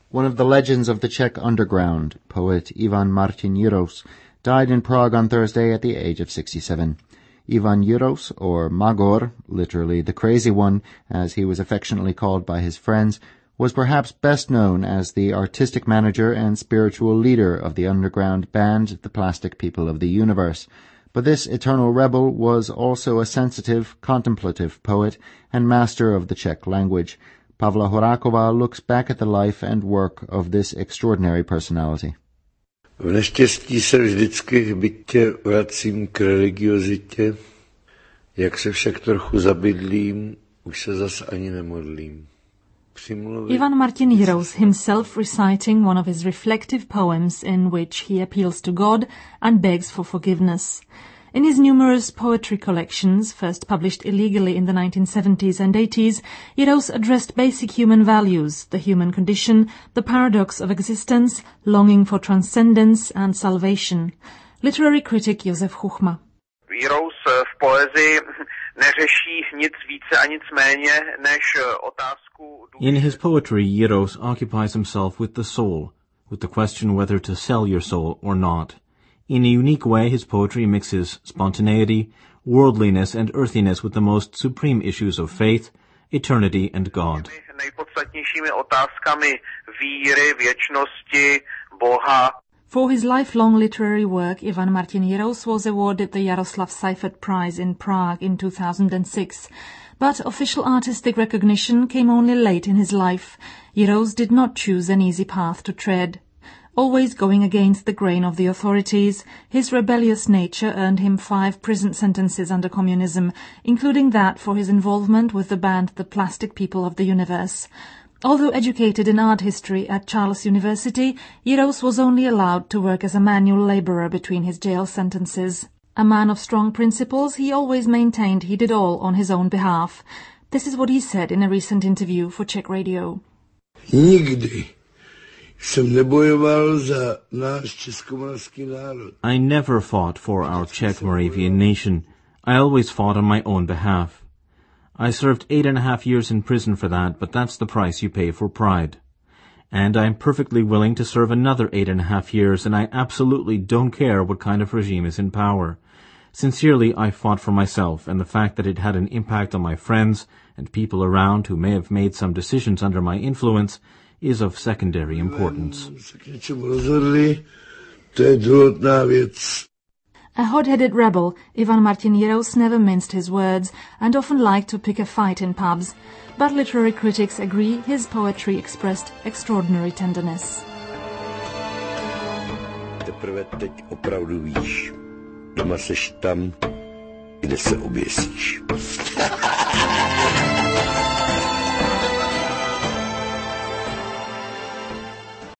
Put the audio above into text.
One of the legends of the Czech underground, poet Ivan Martin Jiros, died in Prague on Thursday at the age of 67. Ivan Jiros, or Magor, literally the Crazy One, as he was affectionately called by his friends, was perhaps best known as the artistic manager and spiritual leader of the underground band The Plastic People of the Universe. But this eternal rebel was also a sensitive, contemplative poet and master of the Czech language. Pavla Horáková looks back at the life and work of this extraordinary personality. V neštěstí se vždycky bytě vracím k religiozitě, jak se však trochu zabydlím, už se zas ani nemodlím. Ivan Martin Jiros, himself reciting one of his reflective poems in which he appeals to God and begs for forgiveness. In his numerous poetry collections, first published illegally in the 1970s and 80s, Jiros addressed basic human values, the human condition, the paradox of existence, longing for transcendence and salvation. Literary critic Josef Chuchma. Jiros v poezii neřeší nic více a nic méně než otázku. In his poetry, Jiros occupies himself with the soul, with the question whether to sell your soul or not. In a unique way, his poetry mixes spontaneity, worldliness and earthiness with the most supreme issues of faith, eternity and God. Nejpodstatnějšími otázkami víry, věčnosti, Boha. For his lifelong literary work, Ivan Martin Jiros was awarded the Jaroslav Seifert Prize in Prague in 2006. But official artistic recognition came only late in his life. Jiros did not choose an easy path to tread. Always going against the grain of the authorities, his rebellious nature earned him 5 prison sentences under communism, including that for his involvement with the band The Plastic People of the Universe. Although educated in art history at Charles University, Jiros was only allowed to work as a manual laborer between his jail sentences. A man of strong principles, he always maintained he did all on his own behalf. This is what he said in a recent interview for Czech Radio. I never fought for our Czech Moravian nation. I always fought on my own behalf. I served 8.5 years in prison for that, but that's the price you pay for pride. And I'm perfectly willing to serve another 8.5 years, and I absolutely don't care what kind of regime is in power. Sincerely, I fought for myself, and the fact that it had an impact on my friends and people around who may have made some decisions under my influence is of secondary importance. A hot-headed rebel, Ivan Martin Jiros never minced his words and often liked to pick a fight in pubs, but literary critics agree his poetry expressed extraordinary tenderness. Teprve teď opravdu víš, doma seš tam, kde se oběsíš.